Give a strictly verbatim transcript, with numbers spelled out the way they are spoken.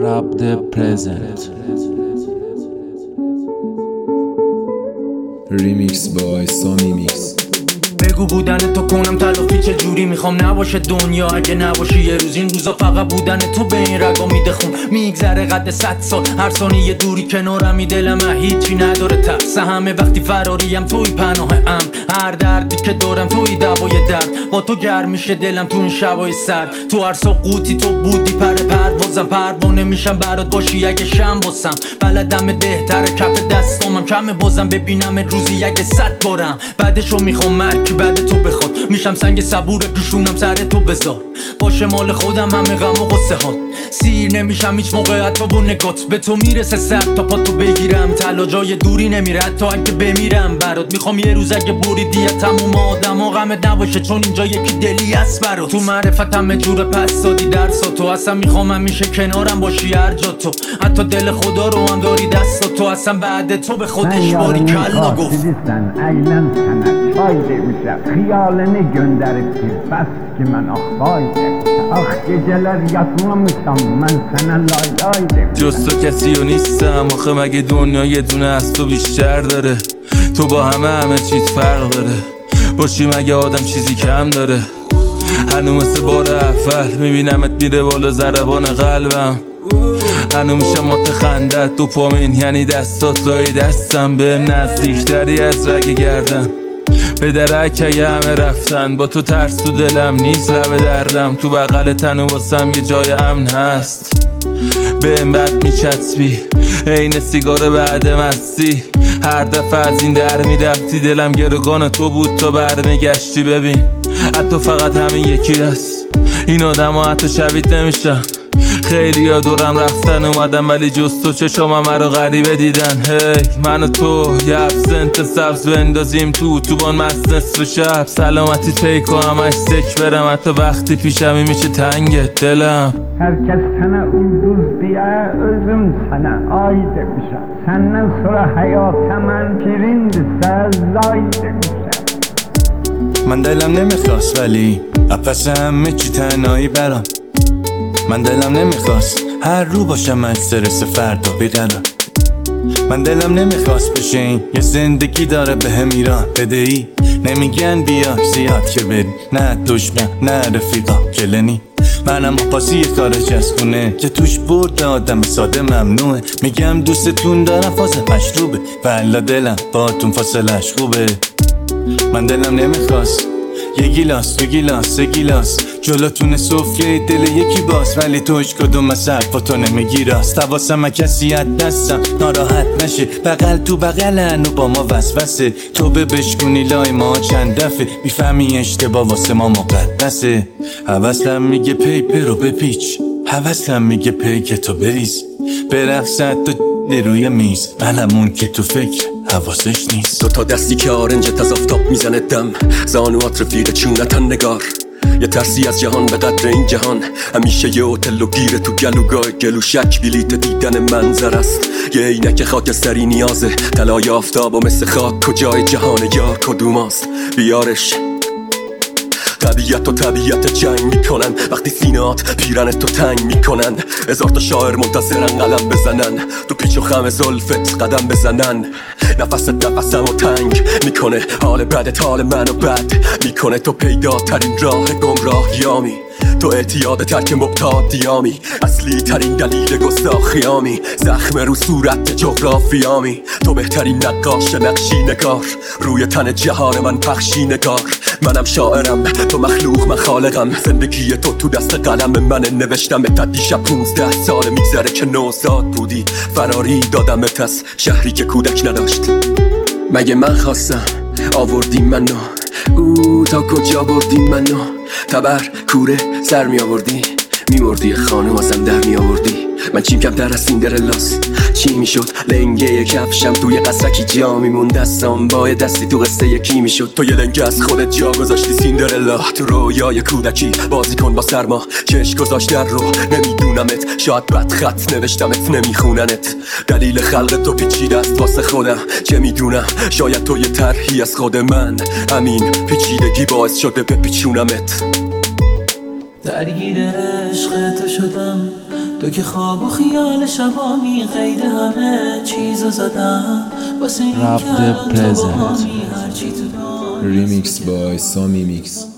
Rap the present. Remix by Sami Mix. بگو بودن تو کنم تلافی چه جوری میخوام نباشه دنیا اگه نباشی یه روز این روزا فقط بودن تو به این رگا میده خون میگذره قد صد سال هر ثانیه دوری کنارمی دلم هیچی نداره ترس همه وقتی فراریم توی پناه ام هر دردی که دارم توی دوای درد با تو گرم میشه دلم تو این شبای سرد تو هر سقوطی تو بودی پر پروازم پروانه میشم برات باشی اگه شم باسم بلدم بهتره کف دستامم کمه بازم ببینم روزی اگه صد بارم بعدشو میخوام مرگ بعد تو بخواد میشم سنگ صبور پیشونم سر تو بذار باشه مال خودم همه غم و غصه ها سیر نمیشم هیچ موقع حتی با نگات به تو میرسه سر تا پا تو بگیرم تلا جای دوری نمیره تا اگه بمیرم برات میخوام یه روز اگه بریدی تموم آدم و غمت نباشه چون اینجا یکی دلی هست برات تو معرفت همه جور پس دادی درسا تو اصلا میخوام همیشه کنارم باشی هر جا تو حتی دل خدا رو هم داری دستا تو اصلا بعد تو به خودش باری کلا گفت Xiyalını gönderip bir bas ki mən axvay demişəm Ax gecələr yatmamışam mən sənə lay lay demişəm جز تو کسی و نیستم آخه مگه دنیا یه دونه از تو بیشتر داره تو با همه همه چیز فرق داره باشی مگه آدم چیزی کم داره هنو مثل بار اول میبینمت میره بالا ضربان قلبم هنو میشم متخندت تو پامین یعنی دستات لای دستم بهم نزدیکتری از رگ گردن به درک اگه همه رفتن با تو ترس تو دلم نیست لب دردم تو بغل تن و واسم یه جای امن هست بهم بد میچسبی عین سیگار بعد مستی هر دفعه از این در میرفتی دلم گروگان تو بود تا برمیگشتی ببین حتی فقط همین یکی هست این آدم ها حتی شبیت نمیشن خیلی ها دورم رفتن اومدم ولی جز تو چشام همه رو غریبه دیدن هی من و تو یه ابسنت سبز بندازیم تو اتوبان مست نصف شب سلامتی پیکو همش سک برم حتی وقتی پیشمی میشه تنگ دلم Hər kəs sənə ulduz deyə özüm sənə ay demişəm Səndən sonra həyata mən pirindirsə zay demişəm من دلم نمیخواست ولی اپس همه چی تنهایی برام من دلم نمیخواست هر رو باشم استرس فردا بیقرار من دلم نمیخواست بشه این یه زندگی داره به هم ایران بدهی نمیگن بیا زیاد که بری نه دشمن نه رفیقا کلنی منم پاسی یه کار چسبونه که توش برد آدم ساده ممنوعه میگم دوستتون دارم فاز مشروبه ولی دلم باتون فاصلش خوبه من دلم نمیخواست یه گیلاس دو گیلاس سه گیلاس جلوتون سفره دل یکی باز ولی تو هیچ کدوم از حرفاتو نمیگی راست حواسم کسی از دستم ناراحت نشه بغل تو بغلن و با ما وسوسه تو به بشکونی لای ما چند دفعه میفهمی اشتباه واسه ما مقدسه حواسم میگه پیپر رو بپیچ حواسم میگه پیک تو بریز برقصد تو روی میز منمون که تو فکر حواسش نیست دو تا دستی که آرنجت از آفتاب میزنه دم زانوات رفیق چونتن نگار یه ترسی از جهان به قدر این جهان همیشه یه اوتل و گیره تو گلوگاه گلو شک بلیت دیدن منظر است یه اینک خاکستری نیازه طلای آفتاب و مثل خاک کجای جهان یار کدوم است بیارش طبیعت و طبیعت جنگ میکنن وقتی سینات پیرن تو تنگ میکنن هزار تا شاعر منتظرن قلم بزنن تو پیچ و خم زلفت قدم بزنن نفست نفسم و تنگ میکنه حال بدت حال منو بد میکنه تو پیداترین راه گمراهیامی تو اعتیاد ترک مبتادیامی اصلی ترین دلیل گستاخیامی زخم رو صورت جغرافیامی تو بهترین نقاش نقشی نگار روی تن جهان من پخشی نگار منم شاعرم تو مخلوق من خالقم زندگی تو تو دست قلم من نوشتم تا دیشب پونزده سال میگذره که نوزاد بودی فراری دادمت از شهری که کودک نداشت مگه من خواستم آوردی منو او تا کجا بردی منو تبر کوره سر می آوردی می مردی خانم ازم در می آوردی من چیم کم در از سیندرلاس چی می شد لنگه کفشم توی قصرکی جا می موند دستم با دستی تو قصه یکی می شد تو یه لنگه از خودت جا گذاشتی سیندرلا تو رویای کودکی بازی کن با سرما چشم گذاشت در رو نمیدونمت شاید بد خط نوشتمت نمیخوننت دلیل خلق تو پیچیده است واسه خودم چه میدونم شاید تو یه طرحی از خود من همین پیچیدگی باعث شده بپیچونمت درگیر عشق تو شدم تو که خواب و خیال شبامی قید همه چیزو زدم واسه این Rap the که تو با present. همی هرچی تو داری Remix by Sami Mix.